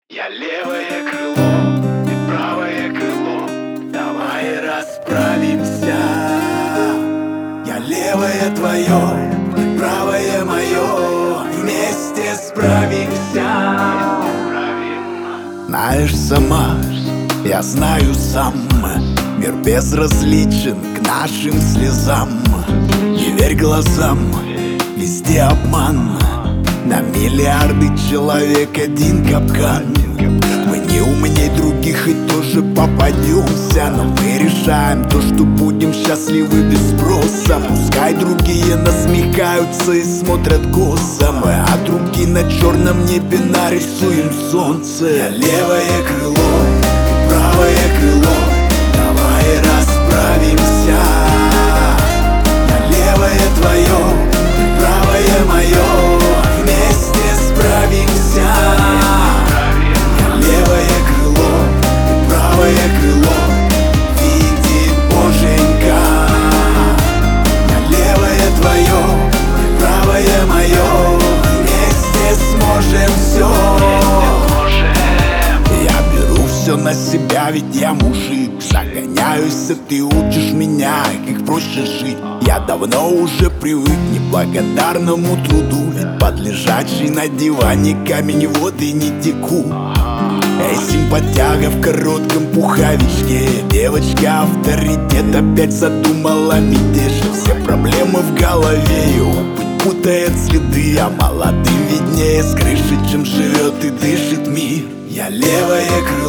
Я левое крыло, ты правое крыло, давай расправимся. Я левое твое, ты правое мое, вместе справимся. Знаешь сама, я знаю сам, мир безразличен к нашим слезам. Не верь глазам, везде обман. На миллиарды человек один капкан. Мы не умней других и тоже попадемся, но мы решаем то, что будем счастливы без спроса. Пускай другие насмехаются и смотрят косо, мы от руки на черном небе нарисуем солнце. Я левое крыло, ты правое крыло, давай расправимся. Я левое твое, ты правое мое, вместе справимся. Я левое крыло, ты правое крыло, видит Боженька. Я левое твое, ты правое мое, вместе сможем все. Я беру все на себя, ведь я мужик. Загоняюсь, а ты учишь меня, как проще жить. Я давно уже привык к неблагодарному труду, ведь под лежачий на диване камень воды не теку. Эй, симпатяга в коротком пуховичке, девочка авторитет опять задумала мятеж. Все проблемы в голове, и опыт путает следы, а молодым виднее с крыши, чем живет и дышит мир. Я левое крыло,